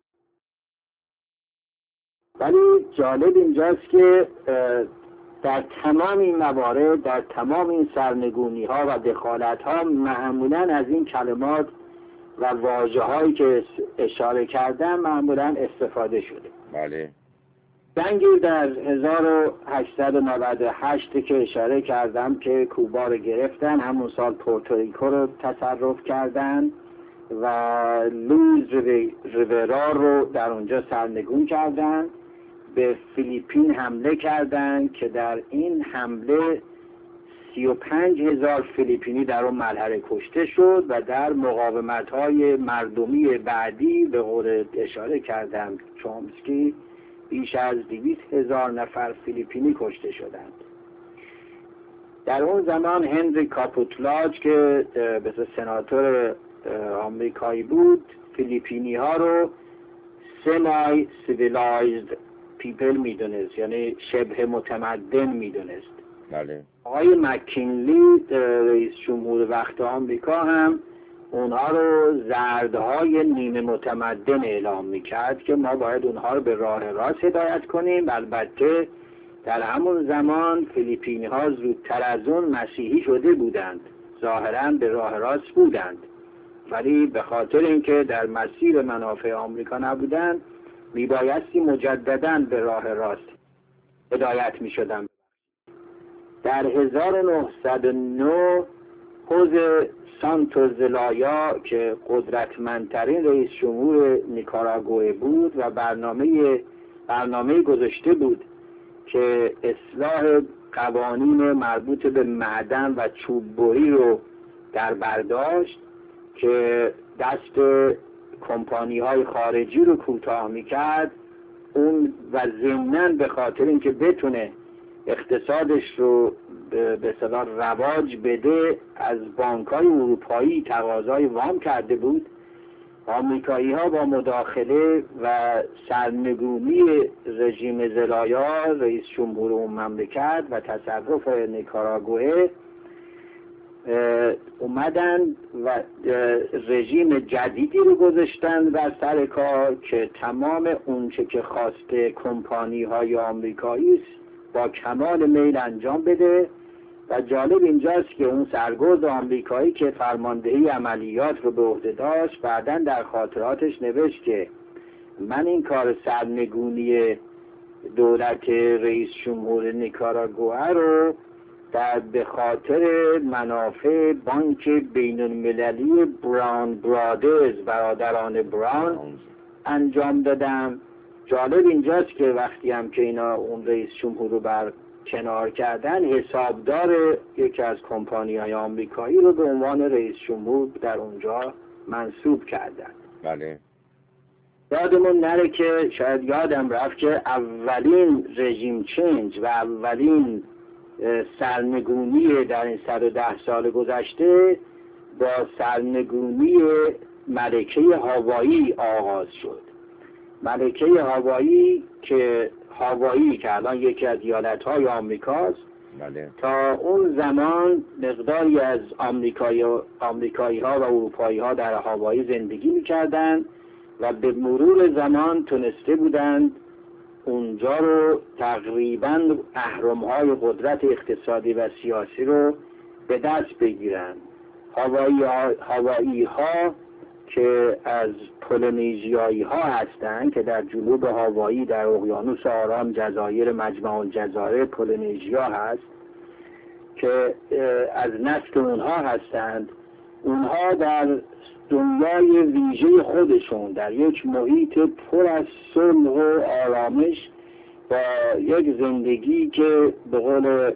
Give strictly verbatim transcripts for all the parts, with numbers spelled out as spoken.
ولی جالب اینجاست که در تمام این موارد، در تمام این سرنگونی ها و دخالت ها معمولا از این کلمات و واژه هایی که اشاره کردم معمولا استفاده شده. بله. جنگی در هزار و هشتصد و نود و هشت که اشاره کردم که کوبا رو گرفتن، همون سال پورتوریکو رو تصرف کردن و لوئیز ریورا رو در اونجا سرنگون کردن، به فیلیپین حمله کردند که در این حمله سی و پنج هزار فیلیپینی در اون مرحله کشته شد و در مقاومت‌های مردمی بعدی به قول اشاره کردم چومسکی بیش از دویست هزار نفر فیلیپینی کشته شدند. در اون زمان هنری کاپوتلاج که به سناتور آمریکایی بود، فیلیپینی ها رو سمی سیویلایزد پیپل میدونست، یعنی شبه متمدن میدونست. بله. آقای مکینلی رئیس جمهور وقت آمریکا هم اونها رو زردهای نیمه متمدن اعلام میکرد که ما باید اونها رو به راه راست هدایت کنیم. البته در همون زمان فیلیپینی ها زودتر از اون مسیحی شده بودند، ظاهراً به راه راست بودند، ولی به خاطر اینکه در مسیر منافع آمریکا نبودند میبایستی مجدداً به راه راست هدایت میشدند. در هزار و نهصد و نه حوز سانتوس زلایا که قدرتمندترین رئیس جمهور نیکاراگوئه بود و برنامه برنامه گذاشته بود که اصلاح قوانین مربوط به معدن و چوببری رو در برداشت که دست کمپانی های خارجی رو کوتاه میکرد، اون و ضمناً به خاطر اینکه بتونه اقتصادش رو به اصطلاح رواج بده از بانک‌های اروپایی تقاضای وام کرده بود. آمریکایی ها با مداخله و سرنگونی رژیم زلایا رئیس جمهور اون مملکت و تصرف نیکاراگوئه اومدن و رژیم جدیدی رو گذاشتن بر سر کار که تمام اونچه که خواسته کمپانی های آمریکایی است با کمال میل انجام بده. و جالب اینجاست که اون سرگرد آمریکایی که فرماندهی عملیات رو به عهده داشت بعداً در خاطراتش نوشت که من این کار سرنگونی دولت رئیس جمهور نیکاراگوئه رو در به خاطر منافع بانک بین المللی براون برادرز، برادران براون انجام دادم. جالب اینجاست که وقتی هم که اینا اون رئیس جمهور رو بر کنار کردن، حسابدار یکی از کمپانی های آمریکایی رو به عنوان رئیس جمهور در اونجا منصوب کردن. بله. یادمون نره که شاید یادم رفت که اولین رژیم چنج و اولین سرنگونی در این صد و ده سال گذشته با سرنگونی ملکه هاوایی آغاز شد. ملکه هاوایی که هاوایی که الان یکی از ایالت‌های آمریکاست، بله. تا اون زمان مقداری از آمریکایی آمریکایی ها و اروپایی ها در هاوایی زندگی می‌کردند و به مرور زمان تونسته بودند اونجا رو تقریباً اهرم‌های قدرت اقتصادی و سیاسی رو به دست بگیرن. هاوایی ها, هاوایی ها که از پولینیژیایی ها هستند که در جنوب هاوایی در اقیانوس آرام جزایر مجمع الجزایر پولینیژیا هست که از نسل اونها هستند. اونها در دنیای ویژه خودشون در یک محیط پر از صلح و آرامش با یک زندگی که به قول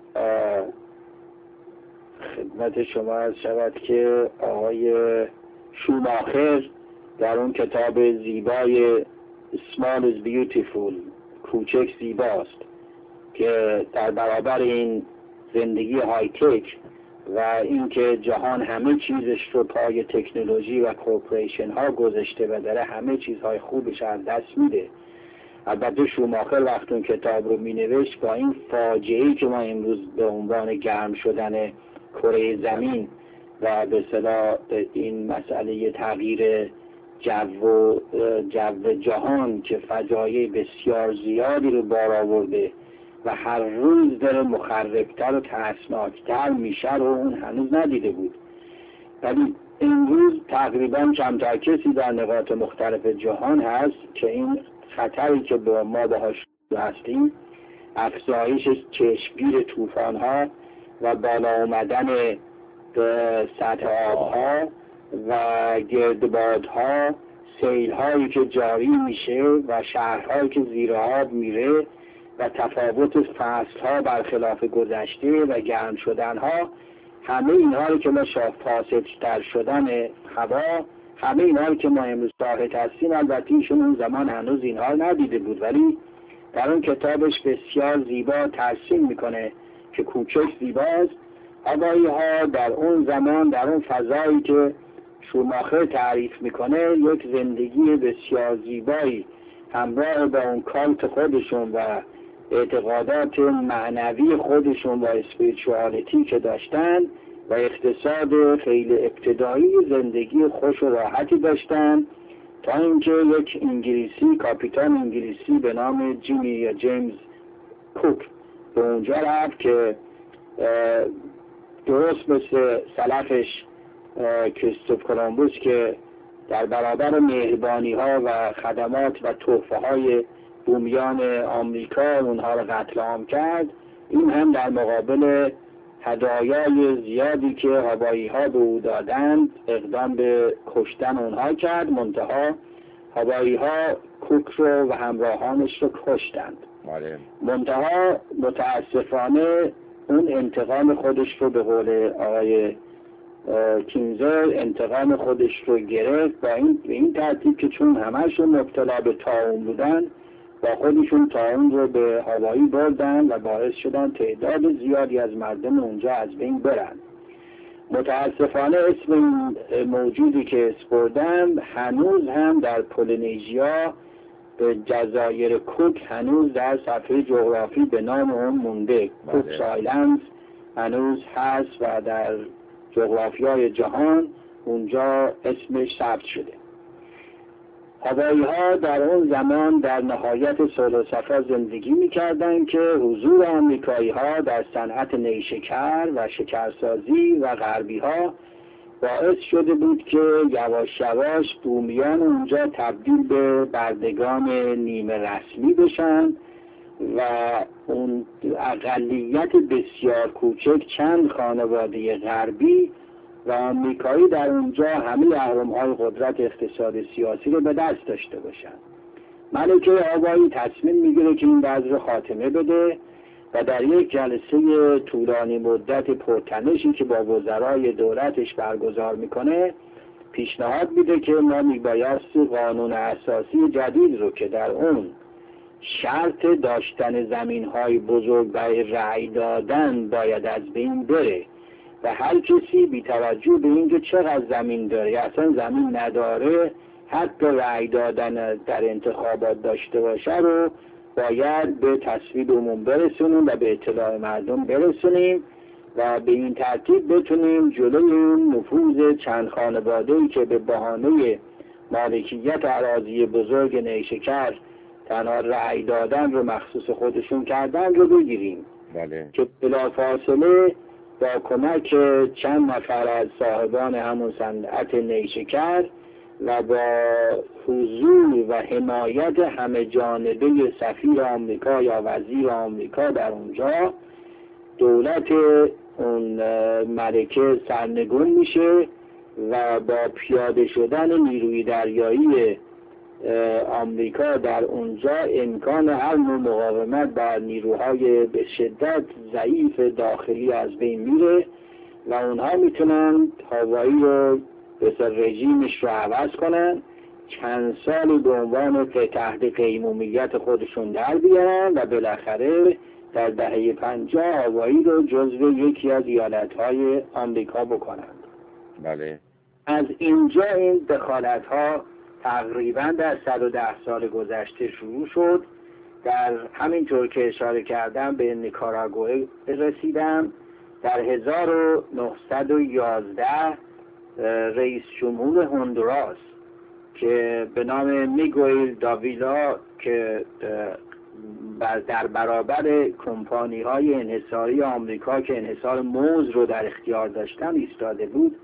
خدمت شما عرض شود که آقای شوماخر در اون کتاب زیبای Small is Beautiful، کوچک زیباست، که در برابر این زندگی های تک و اینکه جهان همه چیزش رو پای تکنولوژی و کورپوریشن ها گذاشته و داره همه چیزهای خوبش از دست میده. البته شوماخر وقت اون کتاب رو می نوشت با این فاجعه‌ای که ما امروز به عنوان گرم شدن کره زمین و به اصطلاح این مسئله تغییر جو جو جهان که فجایع بسیار زیادی رو بار آورده و هر روز داره مخربتر و ترسناکتر میشه رو اون هنوز ندیده بود. ولی امروز تقریبا کمتر کسی در نقاط مختلف جهان هست که این خطری که با ما باهاش هستیم، افزایش چشمگیر طوفان‌ها و بالا آمدن به سطح آب‌ها و گردبادها، سیل‌هایی که جاری میشه و شهرهایی که زیر آب میره و تفاوت فصل‌ها برخلاف گذشته و گرم شدن‌ها، همه اینها رو که ما فاسدتر شدن هوا، همه اینها رو که ما امروز شاهد هستیم، البته ایشون اون زمان هنوز اینها رو ندیده بود، ولی در اون کتابش بسیار زیبا ترسیم میکنه که کوچک زیباست. هوایی ها در اون زمان، در اون فضایی که شوماخر تعریف میکنه، یک زندگی بسیار زیبایی همراه با اون کالت خودشون و اعتقادات معنوی خودشون و اسپریچوالیتی که داشتن و اقتصاد خیلی ابتدایی زندگی خوش و راحتی داشتن، تا اینکه یک انگلیسی، کاپیتان انگلیسی به نام جیمی یا جیمز کوک به اونجا رفت که درست مثل سلفش کریستوف کولومبوس که در برابر مهربانی ها و خدمات و تحفه های بومیان آمریکا اونها رو قتل عام کرد، این هم در مقابل هدایای زیادی که هوایی ها به او دادند اقدام به کشتن اونها کرد. منتها هوایی ها کوک رو و همراهانش رو کشتند. منتها متاسفانه اون انتقام خودش رو به قول آقای کینزر انتقام خودش رو گرفت با این به این ترتیب که چون همه‌شون مبتلا به طاعون بودن با خودشون طاعون رو به هوایی بردن و باعث شدن تعداد زیادی از مردم اونجا از بین برن. متاسفانه اسم این موجودی که اسپردن هنوز هم در پولینزیا به جزایر کوک هنوز در صفحه جغرافی به نام اون مونده. کوک آیلندز هنوز هست و در جغرافیای جهان اونجا اسمش ثبت شده. هوایی ها در اون زمان در نهایت صلح و صفا زندگی می‌کردند که حضور آمریکایی ها در صنعت نیشکر و شکرسازی و غربی ها باعث شده بود که یواش یواش بومیان اونجا تبدیل به بردگان نیمه رسمی بشن و اون اقلیت بسیار کوچک چند خانواده غربی و آمریکایی در اونجا همه اهرم‌های قدرت اقتصاد سیاسی رو به دست داشته باشن. ملکه هوایی تصمیم میگیره که این وضع رو خاتمه بده و در یک جلسه طولانی مدت پرتنشی که با وزرای دولتش برگزار میکنه پیشنهاد میده که ما میبایست قانون اساسی جدید رو که در اون شرط داشتن زمین‌های بزرگ برای رأی دادن باید از بین بره و هر کسی بی توجه به اینکه چقدر زمین داره یا اصلا زمین نداره حتی رأی دادن در انتخابات داشته باشه رو باید به تصویب عموم برسونیم و به اطلاع مردم برسونیم و به این ترتیب بتونیم جلوی این نفوذ چند خانواده‌ای که به بهانه مالکیت اراضی بزرگ نیشکر تنها رأی دادن رو مخصوص خودشون کردن رو بگیریم. بله. که بلافاصله با کمک چند نفر از صاحبان همون صنعت نیشکر و با حضور و حمایت همه جانبه سفیر آمریکا یا وزیر آمریکا در اونجا دولت اون ملکه سرنگون میشه و با پیاده شدن نیروی دریایی آمریکا در اونجا امکان هر نوع مقاومت بر نیروهای به شدت ضعیف داخلی از بین میره و اونها میتونن هوایی رو به رژیمش رو عوض کنن، چند سالی به عنوان تحت قیمومیت خودشون در بیارن و بالاخره در دهه پنجاه هوایی رو جزو یکی از ایالتهای آمریکا بکنن. بله. از اینجا این دخالت ها تقریبا در صد و ده سال گذشته شروع شد. در همینطور که اشاره کردم به نیکاراگوئه رسیدم. در هزار و نهصد و یازده رئیس جمهور هندوراس که به نام میگوئل داویلا که در برابر کمپانی های انحصاری آمریکا که انحصار موز رو در اختیار داشتن ایستاده بود،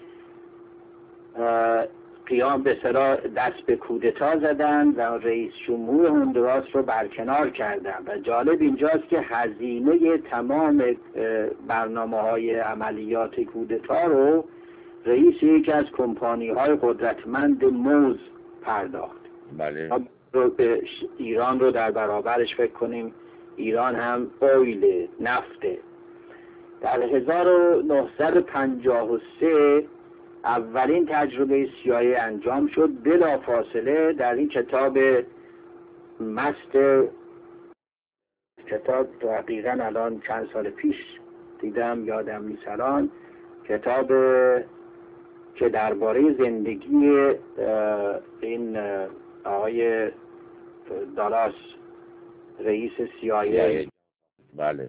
قیام به صلاح دست به کودتا زدن و رئیس جمهور هندوراس رو برکنار کردن. و جالب اینجاست که هزینه تمام برنامه های عملیات کودتا رو رئیس یکی از کمپانی های قدرتمند موز پرداخت. بله. رو به ایران رو در برابرش فکر کنیم، ایران هم اویل نفته. در هزار و نهصد و پنجاه و سه اولین تجربه سیایی انجام شد. بلا فاصله در این کتاب مست، کتاب دقیقاً الان چند سال پیش دیدم یادم نیست الان، کتاب که درباره زندگی این آقای دالاس رئیس سیایی، بله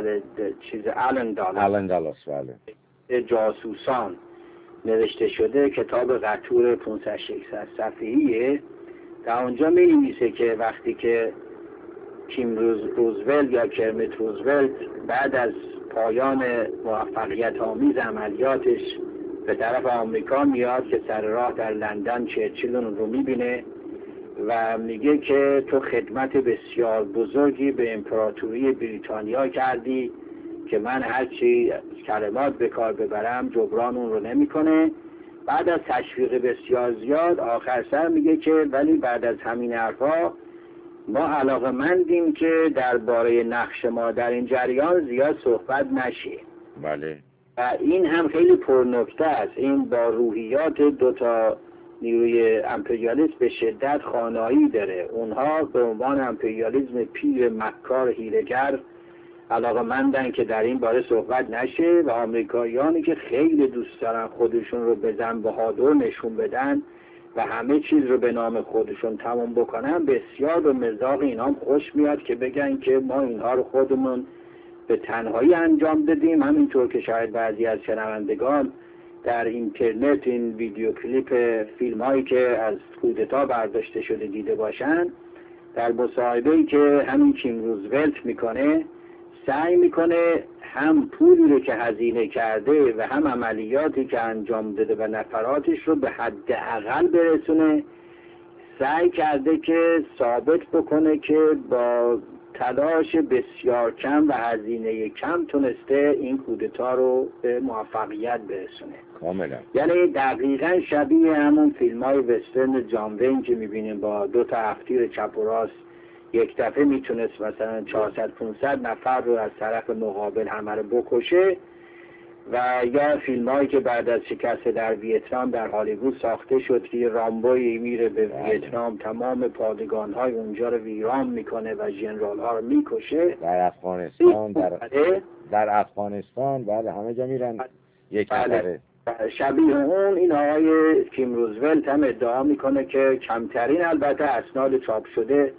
چیز آلن دالاس آلن دالاس بله، جاسوسان نوشته شده، کتاب قطور پانصد ششصد صفحه‌ایه. در اونجا می نویسه که وقتی که کیم روز روزولت یا کرمیت روزولت بعد از پایان موفقیت آمیز عملیاتش به طرف آمریکا میاد که سر راه در لندن چرچیل رو میبینه و میگه که تو خدمت بسیار بزرگی به امپراتوری بریتانیا کردی که من هرچی کلمات به کار ببرم جبران اون رو نمیکنه. بعد از تشویق بسیار زیاد آخر سر میگه که ولی بعد از همین حرفا ما علاقه‌مندیم که درباره نقش ما در این جریان زیاد صحبت نشه. بله. و این هم خیلی پرنکته است. این با روحیات دوتا نیروی امپریالیسم به شدت خانایی داره. اونها به عنوان امپریالیسم پیر مکار هیله‌گر علاقه‌مندن که در این باره صحبت نشه و آمریکاییانی که خیلی دوست دارن خودشون رو به زن بهادر نشون بدن و همه چیز رو به نام خودشون تمام بکنن، بسیار به مذاق اینا هم خوش میاد که بگن که ما اینها رو خودمون به تنهایی انجام دادیم. همینطور که شاید بعضی از شنوندگان در اینترنت این ویدیو کلیپ فیلم هایی که از کودتا برداشته شده دیده باشن، در مصاحبه‌ای که همین کیم روزولت میکنه سعی میکنه هم پولی رو که هزینه کرده و هم عملیاتی که انجام داده و نفراتش رو به حد اقل برسونه. سعی کرده که ثابت بکنه که با تلاش بسیار کم و هزینه کم تونسته این کودتا رو به موفقیت برسونه. کاملا. یعنی دقیقاً شبیه همون فیلم های وسترن جان وین که میبینیم با دو تا هفتیر چپ و راست یک دفعه میتونست مثلا چهارصد پانصد نفر رو از طرف مقابل همه رو بکشه، و یا فیلم هایی که بعد از شکست در ویتنام در هالیوود ساخته شد که رامبوی میره به ویتنام تمام پادگان های اونجا رو ویران میکنه و ژنرال ها رو میکشه. در افغانستان در, در افغانستان بله همه جا میرن یک نفره. شبیه اون این آقای کیم روزولت هم ادعا میکنه که کمترین البته اسناد چاپ شده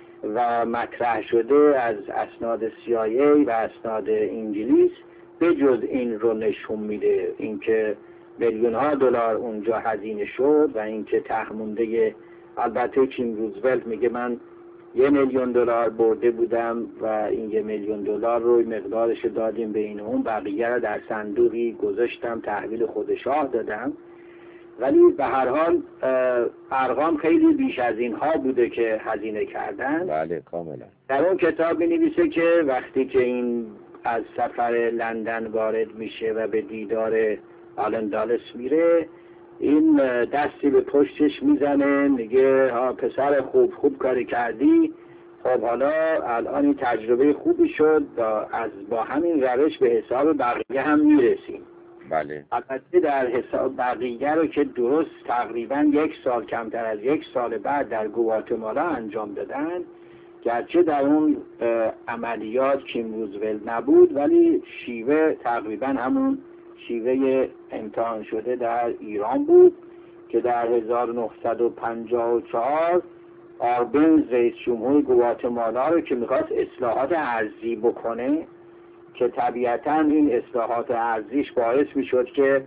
و مطرح شده از اسناد سی آی ای و اسناد انگلیس به جز این رو نشون میده، اینکه میلیون ها دلار اونجا هزینه شد و اینکه تهمونده. البته کیم روزولت میگه من یه میلیون دلار برده بودم و این یه میلیون دلار رو مقدارش دادیم به این اون، بقیه رو در صندوقی گذاشتم تحویل خود شاه دادم. ولی به هر حال ارقام خیلی بیش از اینها بوده که هزینه کردن. بله کاملا. در اون کتاب می نویسه که وقتی که این از سفر لندن وارد میشه و به دیدار آلن دالاس میره، این دستی به پشتش میزنه میگه ها پسر خوب خوب کاری کردی، خب حالا الان این تجربه خوبی شد و از با همین روش به حساب بقیه هم میرسیم. بله. البته در حساب بقیه رو که درست تقریبا یک سال کمتر از یک سال بعد در گواتمالا انجام دادن، گرچه در اون عملیات کیم روزولت نبود ولی شیوه تقریبا همون شیوه امتحان شده در ایران بود که در هزار و نهصد و پنجاه و چهار آربنز رئیس جمهور گواتمالا رو که میخواست اصلاحات ارضی بکنه، که طبیعتا این اصلاحات ارضیش باعث میشد که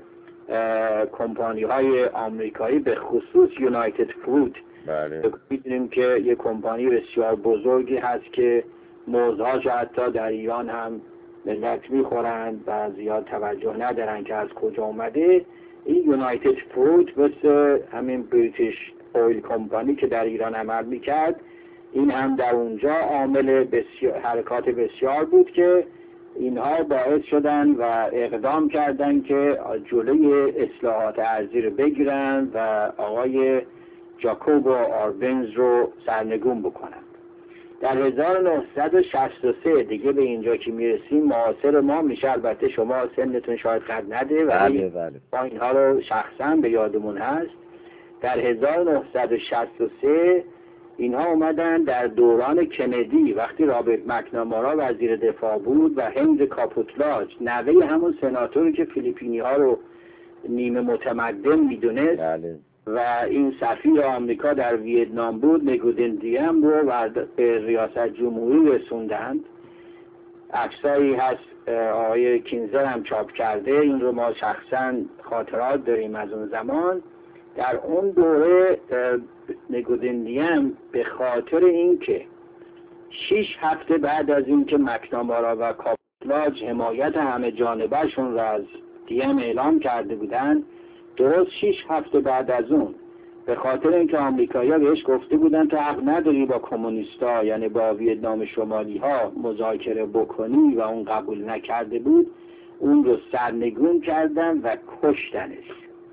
کمپانی های آمریکایی به خصوص یونایتد فود. بله. میدونیم که یک کمپانی بسیار بزرگی هست که موزهاش حتی در ایران هم ملت میخورند و زیاد توجه ندارن که از کجا اومده. این یونایتد فود مثل همین بریتیش اویل کمپانی که در ایران عمل میکرد، این هم در اونجا عامل بسیار حرکات بسیار بود که اینها باعث شدن و اقدام کردن که جلوی اصلاحات ارضی رو بگیرن و آقای جاکوب آربنز رو سرنگون بکنن. در هزار و نهصد و شصت و سه دیگه به اینجا که میرسیم معاصر ما میشه. البته شما سنتون شاید قد نده ولی با اینها رو شخصا به یادمون هست. در هزار و نهصد و شصت و سه اینها اومدن در دوران کندی وقتی رابرت مکنامارا وزیر دفاع بود و هنز کاپوتلاج نوه همون سناتوری که فیلیپینی ها رو نیمه متمدن میدونست و این سفیر آمریکا در ویتنام بود، نگودین دیم رو به ریاست جمهوری رسوندند. عکسایی هست آقای کینزر هم چاپ کرده، این رو ما شخصا خاطرات داریم از اون زمان. در اون دوره نگودین دیم به خاطر اینکه شش هفته بعد از اینکه مکنامارا و کاپوتلاج حمایت همه جانبهشون را از دیم اعلام کرده بودن، درست شش هفته بعد از اون به خاطر اینکه آمریکایی‌ها بهش گفته بودن تو حق نداری با کمونیستا یعنی با ویتنام شمالی ها مذاکره بکنی و اون قبول نکرده بود، اون رو سرنگون کردن و کشتنش.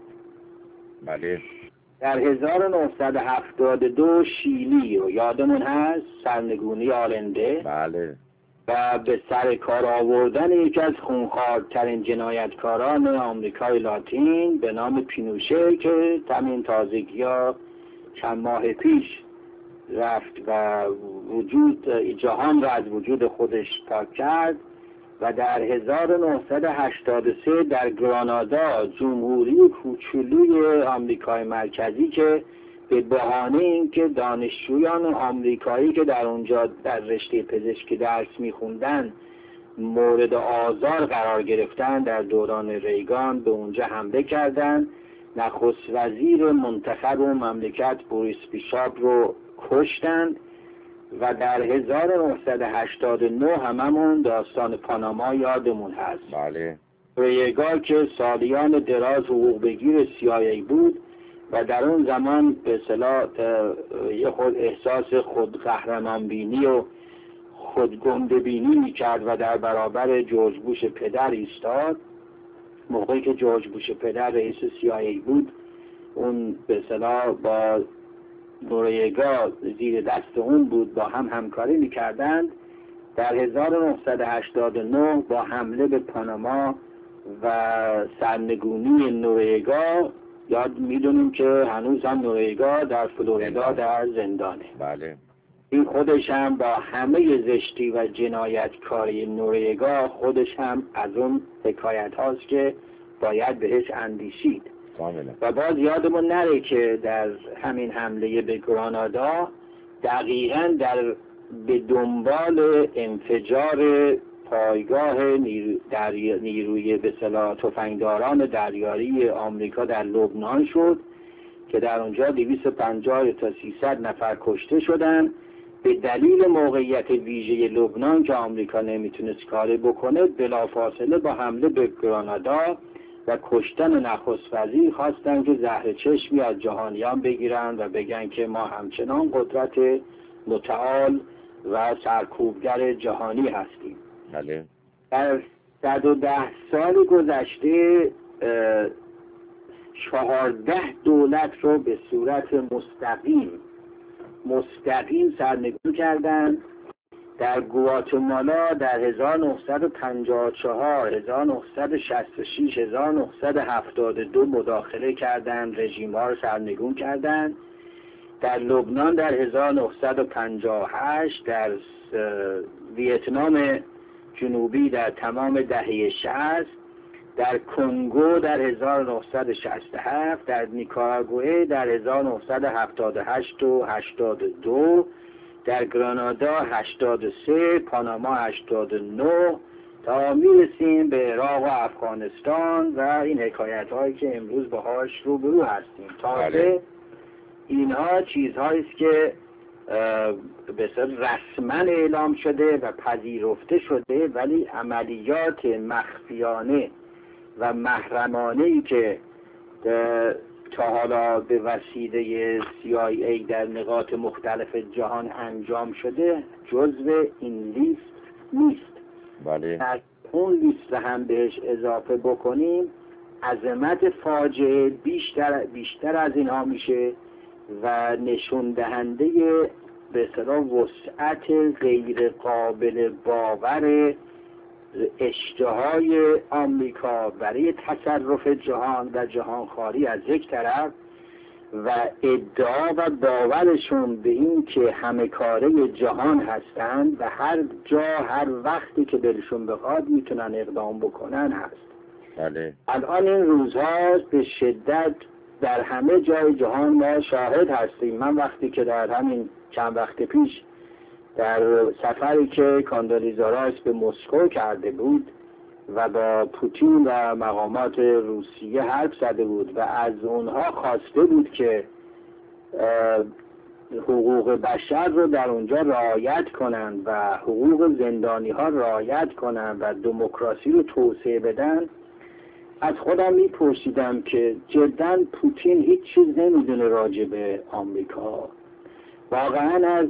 بله. در هزار و نهصد و هفتاد و دو شیلی رو یادمون هست، سرنگونی آلنده. بله. و به سر کار آوردن یکی از خونخوارترین جنایتکاران آمریکای لاتین به نام پینوشه که همین تازگی‌ها چند ماه پیش رفت و وجود جهان را از وجود خودش پاک کرد. و در هزار و نهصد و هشتاد و سه در گرانادا جمهوری کوچولوی آمریکای مرکزی که به بهانه اینکه دانشجویان آمریکایی که در اونجا در رشته پزشکی درس میخوندن مورد آزار قرار گرفتن، در دوران ریگان به اونجا حمله کردند. نخست وزیر منتخب و مملکت بوریس بیشاپ رو کشتند. و در هزار و نهصد و هشتاد و نه هممون داستان پاناما یادمون هست. بله. نوریگا که سالیان دراز حقوق بگیر سی آی ای بود و در اون زمان به اصطلاح یه خود احساس خود قهرمان بینی و خود گنده بینی میکرد و در برابر جورج بوش پدر ایستاد. موقعی که جورج بوش پدر رئیس سی آی ای بود، اون به اصطلاح با نوریگا زیر دست اون بود، با هم همکاری میکردند. در هزار و نهصد و هشتاد و نه با حمله به پاناما و سرنگونی نوریگا، یاد میدونیم که هنوز هم نوریگا در فلوریدا در زندانه. بله. این خودش هم با همه زشتی و جنایتکاری نوریگا خودش هم از اون حکایت هاست که باید بهش اندیشید. کاملا. و باز یادمون نره که در همین حمله به گرانادا دقیقاً در به دنبال انفجار پایگاه نیرو دریا نیروی به اصطلاح تفنگداران دریایی آمریکا در لبنان شد که در اونجا دویست و پنجاه تا سیصد نفر کشته شدن به دلیل موقعیت ویژه لبنان که آمریکا نمیتونست کاری بکنه. بلافاصله با حمله به گرانادا و کشتن نخست وزیر خواستن که زهر چشمی از جهانیان بگیرن و بگن که ما همچنان قدرت متعال و سرکوبگر جهانی هستیم. بله. در صد و ده سال گذشته چهارده دولت رو به صورت مستقیم مستقیم سرنگون کردند. در گواتمالا در هزار و نهصد و پنجاه و چهار، هزار و نهصد و شصت و شش، هزار و نهصد و هفتاد و دو مداخله کردند، رژیم ها رو سرنگون کردند. در لبنان در هزار و نهصد و پنجاه و هشت، در ویتنام جنوبی در تمام دهه شصت، در کنگو در هزار و نهصد و شصت و هفت، در نیکاراگوئه در هزار و نهصد و هفتاد و هشت و هشتاد و دو، در گرانادا هشتاد و سه، پاناما هشتاد و نه، تا میرسیم به عراق و افغانستان و این حکایت هایی که امروز باهاش روبرو هستیم. تازه اینها چیزهایی است که به صورت رسما اعلام شده و پذیرفته شده، ولی عملیات مخفیانه و محرمانه‌ای که تا حالا به وسیله سی آی ای در نقاط مختلف جهان انجام شده جزو این لیست نیست. بله. اون لیست هم بهش اضافه بکنیم عظمت فاجعه بیشتر بیشتر از اینها میشه و نشون دهنده به اصطلاح وسعت غیر قابل باور اشتهای آمریکا برای تصرف جهان و جهانخواری از یک طرف و ادعا و باورشون به این که همه کاره جهان هستند و هر جا هر وقتی که دلشون بخواد میتونن اقدام بکنن هست. بله. الان این روزها به شدت در همه جای جهان ما شاهد هستیم. من وقتی که در همین چند وقت پیش در سفری که کاندولیزا رایس به مسکو کرده بود و با پوتین و مقامات روسیه حرف زده بود و از اونها خواسته بود که حقوق بشر رو در اونجا رعایت کنند و حقوق زندانی ها رعایت کنند و دموکراسی رو توسعه بدن، از خودم میپرسیدم که جدا پوتین هیچ چیز نمیدونه راجع به آمریکا. واقعا از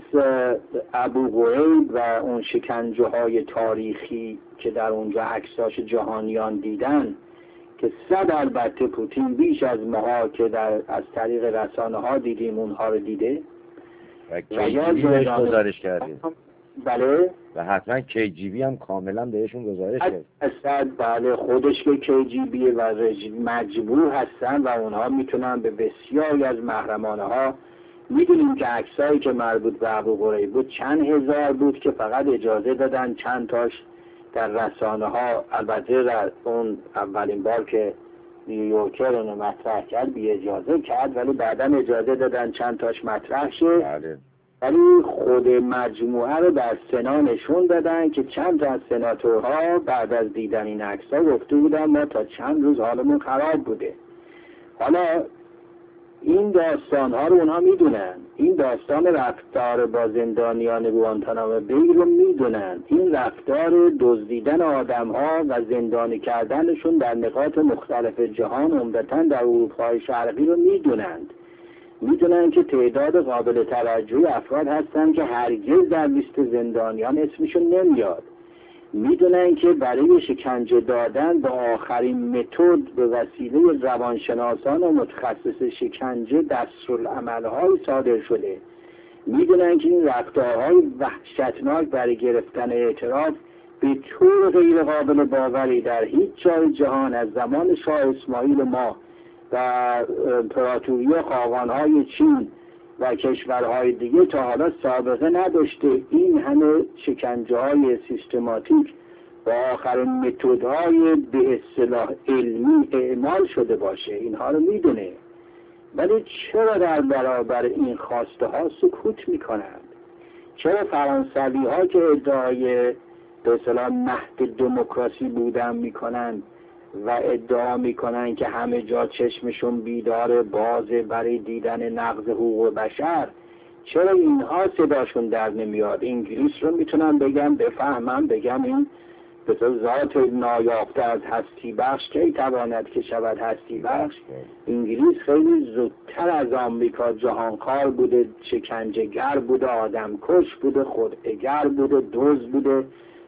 ابو غریب و اون شکنجه های تاریخی که در اونجا عکساش جهانیان دیدن که صد البته پوتین بیش از ماها که در از طریق رسانه ها دیدیم اونها رو دیده و کی جی بی گزارش کردیم. بله و حتما کی جی بی هم کاملا بهشون گزارش کرد. اصلا بله خودش که کی جی بی و رژیم مجبور هستن و اونها میتونن به بسیاری از محرمانه ها، میدونیم که عکسایی که مربوط به ابو غریب بود چند هزار بود که فقط اجازه دادن چند تاش در رسانه ها، البته در اون اولین بار که نیویورکر رو مطرح کرد بی اجازه کرد، ولی بعدا اجازه دادن چند تاش مطرح شد. بله. ولی خود مجموعه رو در سنا نشون دادن که چند تا از سناتورها بعد از دیدن این عکس‌ها گفته بودن ما تا چند روز حالمون خراب بوده. حالا این داستان ها رو اونها میدونن، این داستان رفتار با زندانیان گوانتانامو بی رو میدونن، این رفتار دزدیدن آدم ها و زندانی کردنشون در نقاط مختلف جهان عمدتاً در اروپای شرقی رو میدونند. میدونن که تعداد قابل توجهی افراد هستن که هرگز در لیست زندانیان اسمشون نمیاد. میدونن که برای شکنجه دادن با آخرین متد به وسیله روانشناسان و متخصص شکنجه دستورالعمل‌های صادر شده. میدونن که این رفتارهای وحشتناک برای گرفتن اعتراف به طور غیر قابل باوری در هیچ جای جهان از زمان شاه اسماعیل ما و امپراتوری و خاقان‌های چین و کشورهای دیگه تا حالا سابقه نداشته. این همه شکنجه های سیستماتیک با آخرین متدهای به اصطلاح علمی اعمال شده باشه، اینها رو میدونه. ولی چرا در برابر این خواسته ها سکوت میکنند؟ چرا فرانسوی ها که ادعای به اصطلاح مهد دموکراسی بودن میکنند و ادعا میکنن که همه جا چشمشون بیدار بازه برای دیدن نقض حقوق بشر، چرا اینها صداشون در نمیاد؟ انگلیس رو میتونن بگم بفهمم بگم این به ذات نایافته از هستی بخش کی تواند که شود هستی بخش. انگلیس خیلی زودتر از آمریکا جهانخوار بوده، شکنجهگر بوده، آدمکش بوده، خودعگر بوده، دزد بوده،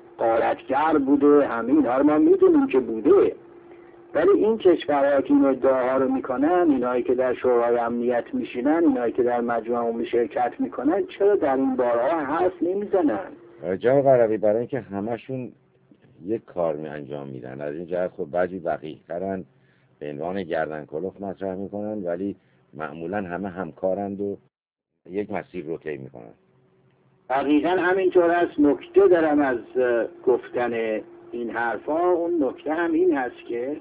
غارتگر بوده، همه اینها رو ما میدونیم که بوده. ولی این کشورها که این ادعاها رو میکنن، اینایی که در شورای امنیت میشینن، اینایی که در مجمع عمومی شرکت میکنن، چرا در این بارها حرف نمیزنن؟ جناب قروی برای اینکه همشون یک کار می انجام میدن، از این جهت خب بعضی وقیح ترن به عنوان گردن کلوف مطرح میکنن، ولی معمولا همه همکارند و یک مسیر رو طی میکنن. دقیقاً همینطور است. نکته دارم از گفتن این حرفا، اون نکته هم این هست که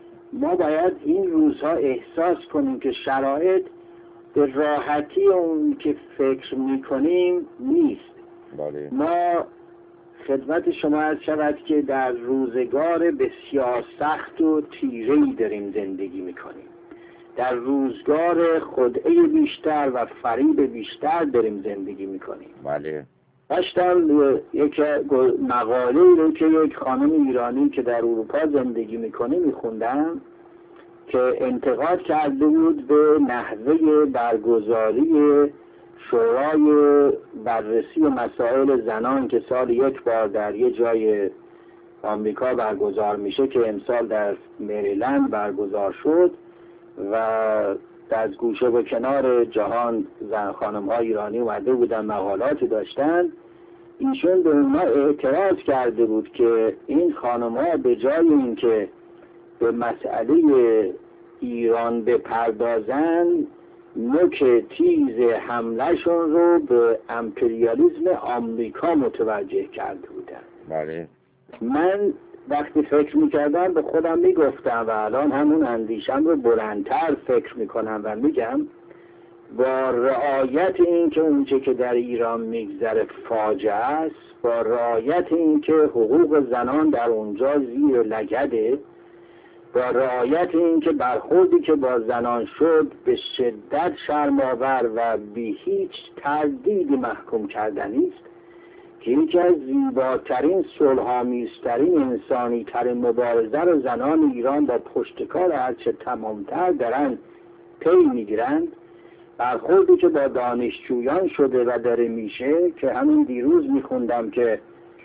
ما باید این روزها احساس کنیم که شرایط به راحتی اون که فکر میکنیم نیست. بله. ما خدمت شما عرض شود که در روزگار بسیار سخت و تیره‌ای داریم زندگی میکنیم. در روزگار خدعه بیشتر و فریب بیشتر داریم زندگی میکنیم. بله. داشتم یک مقاله رو که یک خانم ایرانی که در اروپا زندگی میکنه میخوندم که انتقاد کرده بود به نحوه برگزاری شورای بررسی مسائل زنان که سال یک بار در یک جای آمریکا برگزار میشه که امسال در مریلند برگزار شد و از گوشه و کنار جهان زن خانم ها ایرانی اومده بودن مقالاتی داشتن. ایشون به اونها اعتراض کرده بود که این خانم ها به جای این که به مسئله ایران بپردازن نوک تیز حملهشون رو به امپریالیسم آمریکا متوجه کرده بودن. بله. من وقتی فکر میکردم به خودم میگفتم و الان همون اندیشم رو بلندتر فکر میکنم و میگم با رعایت این که اونچه که در ایران میگذره فاجعه است، با رعایت این که حقوق زنان در اونجا زیر لگده، با رعایت این که برخوردی که با زنان شد به شدت شرم‌آور و بی هیچ تردیدی محکوم کردنی است که یکی از زیباترین صلح‌آمیزترین انسانی‌ترین مبارزه را زنان ایران با پشتکار هرچه تمامتر دارن پی میگیرند، برخوردی که با دانشجویان شده و داره میشه که همین دیروز میخوندم که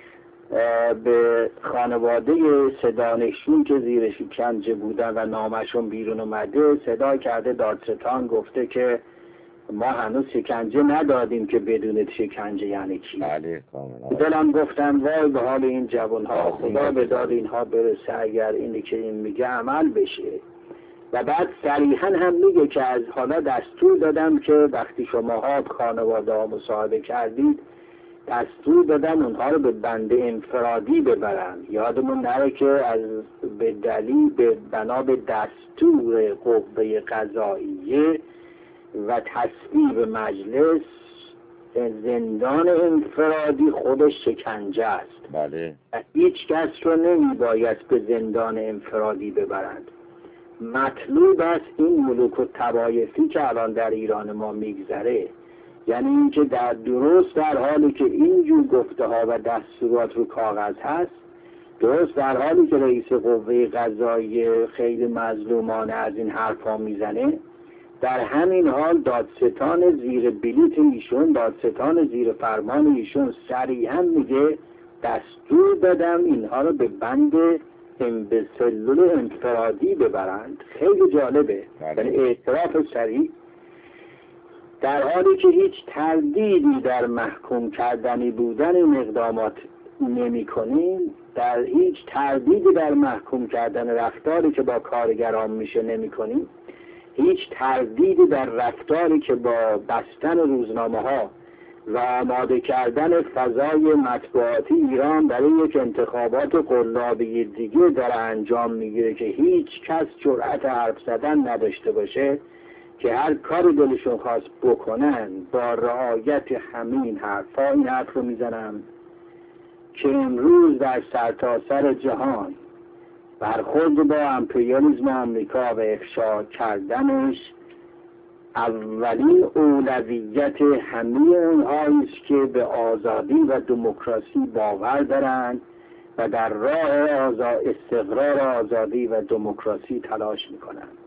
به خانواده سه دانشجویی که زیر شکنجه بودن و نامشون بیرون اومده صدا کرده دادستان گفته که ما هنوز شکنجه ندادیم که بدون شکنجه یعنی چی. بله کاملا. دلم گفتم وای به حال این جوانها، خدا به داد اینها برسه اگر اینی که این میگه عمل بشه. و بعد صریحا هم میگه که از حالا دستور دادم که وقتی شماها خانواده ها مصاحبه کردید دستور دادم اونها رو به بند انفرادی ببرن. یادمون نره که از به دلیل به بنا به دستور قوه قضاییه و تصویب مجلس زندان انفرادی خودش شکنجه است. بله. هیچ کس رو نمیباید به زندان انفرادی ببرند. مطلوب است این ملوک و طوایفی که الان در ایران ما میگذره، یعنی اینکه در درست در حالی که اینجور گفته ها و دستورات رو کاغذ هست، درست در حالی که رئیس قوه قضاییه خیلی مظلومانه از این حرفا میزنه، در همین حال دادستان زیر بلیت ایشون، دادستان زیر فرمان ایشون صریحا میگه دستور دادم اینها رو به بند به سلول انفرادی ببرند. خیلی جالبه، یعنی اعتراف صریح در حالی که هیچ تردیدی در محکوم کردنی بودن این اقدامات نمی کنیم، در هیچ تردیدی در محکوم کردن رفتاری که با کارگران میشه نمی کنیم، هیچ تردیدی در رفتاری که با بستن روزنامه ها و آماده کردن فضای مطبوعاتی ایران برای یک انتخابات قلابی دیگه داره انجام میگیره که هیچ کس جرأت حرف زدن نداشته باشه که هر کار دلشون خواست بکنن. با رعایت همین حرفا این حرف رو میزنم که امروز در سرتاسر جهان برخورد با امپریالیسم آمریکا و افشا کردنش اولین اولویت همه اونهایی است که به آزادی و دموکراسی باور دارند و در راه استقرار آزادی و دموکراسی تلاش میکنند.